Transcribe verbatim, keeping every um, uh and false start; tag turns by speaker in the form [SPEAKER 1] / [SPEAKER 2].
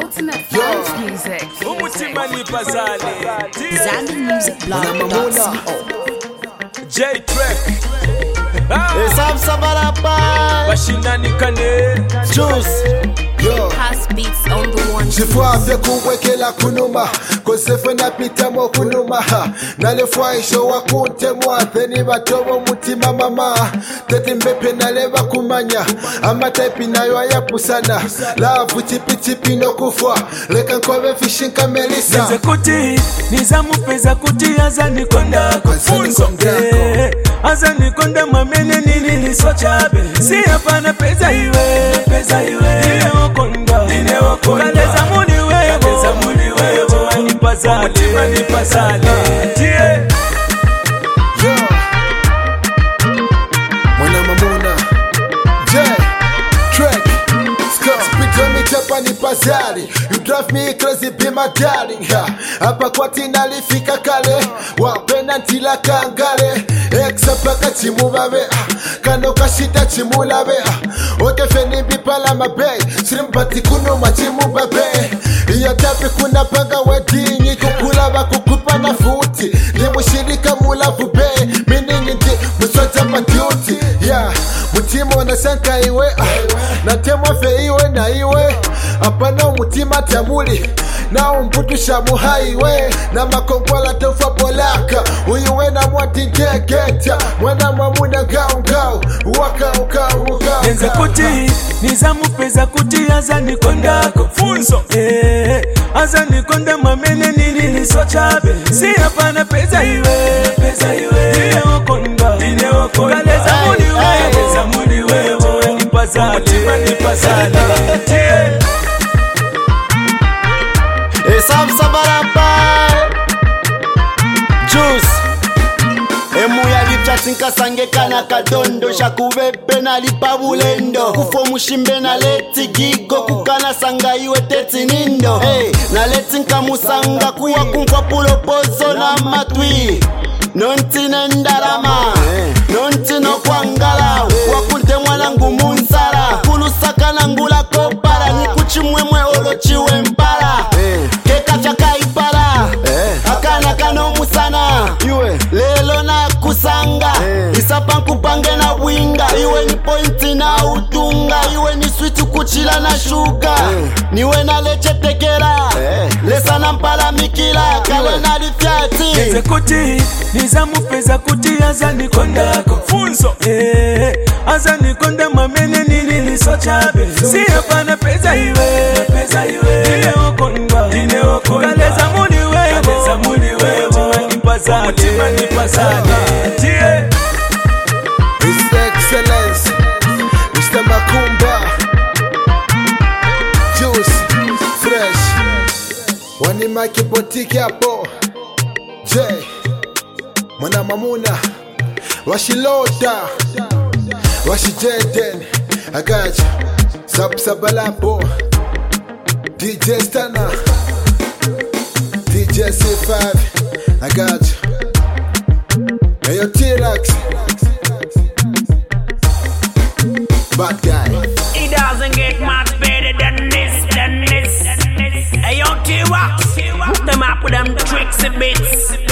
[SPEAKER 1] ultimate dance music.
[SPEAKER 2] Umutimani Pazali.
[SPEAKER 1] Zambi Music Blog dot co.
[SPEAKER 2] J-Track.
[SPEAKER 3] Sam Sabarapa
[SPEAKER 2] Bashinani Kane
[SPEAKER 3] Juice Yo
[SPEAKER 1] House beats on the one.
[SPEAKER 3] Jifwa vya kuwekela kunuma Kosefe na pita mo kunuma Nalefwa isho wa kunte mwa Theni batobo mutima mama Teti mbepe naleva kumanya Ama taipi na ywa ya pusana Lafu chipi chipi no kufwa Leka nkove fishinka melisa
[SPEAKER 2] Nze kuti Nizamu peza kuti Azani konda kufunzo Azani konda mamene nini nisochabe Si hapana peza iwe Peza iwe Nile wakonda Nile wakonda Kaleza muni wewe Kaleza muni wewe Mutimani Pazali Mutimani Pazali Jie
[SPEAKER 3] Yo Mwana mamuna J Track Scott Spito mi chapa ni Pazali You drive me crazy be my darling yeah. Hapa kwa tina lifika kale Wapena ntila kangale Eksa paka chimubabe Kano kashita chimulabe Oke feni bipala mabe Sirimpati kuno machimubabe Iya tapi kuna panga wedini Kukulaba kukupa na futi Limushirika mula vube Meaning indi muswaja maduty Yeah Mutima wanasanka iwe Na temwa fe iwe na iwe Apana mutima tamuli Na umbutu shamu haiwe Na makongola tofa polaka Uyuwe na mwati ngegeta Mwana mamuna gao gao Waka uka uka
[SPEAKER 2] Nze kuti Nizamu peza kuti Azani konda kufunzo eh, Azani konda mamene nini nisochabe Si hapana peza iwe Peza iwe Nile wakonda Nile wakonda Kaleza muni wewe Kaleza muni wewe Mutimani Pazali Mutimani Pazali Jie
[SPEAKER 3] Sam Sabarapa Juice Emu ya lipcha tinka sange kana kadondo Shakubebe na lipa bulendo Kufo mushimbe na leti gigo Kukana sanga iwe teti nindo hey, na leti nka musanga Kuwa kumfa pulo pozo na matwi Nonti nendarama Nonti no kwangala Wakunte mwanangu munsala Kulusaka nangula kopara Nikuchimwemwe olochiwe mpala Keka chaka ipala Akana kano musana Lelo na kusanga Isapa nkupange na winga Iwe ni pointi na utunga Iwe ni sweet kuchila na shuga Niwe na leche tekera Lesa na mpala mikila Kale na lifyati
[SPEAKER 2] Nze kuti Nizamu peza kuti Azani konda kufunzo eh, Azani konda mamene nini nisochabe Si hapana peza iwe Peza iwe Nile wakonda Nile wakonda Kaleza muni wewe Kaleza muni wewe Mutimani Pazali Mutimani Pazali Jie
[SPEAKER 3] His Excellence Mister Makumba Juice Fresh Wani maki potiki hapo J Mwana mamuna Washilota Washijeten I got you Sab Sabalapo D J Stana D J C five I got you Hey yo T-Rex Bad guy
[SPEAKER 4] It doesn't get much better than this, than this. Hey, yo, T-Wax, hook them up with them tricks and bits.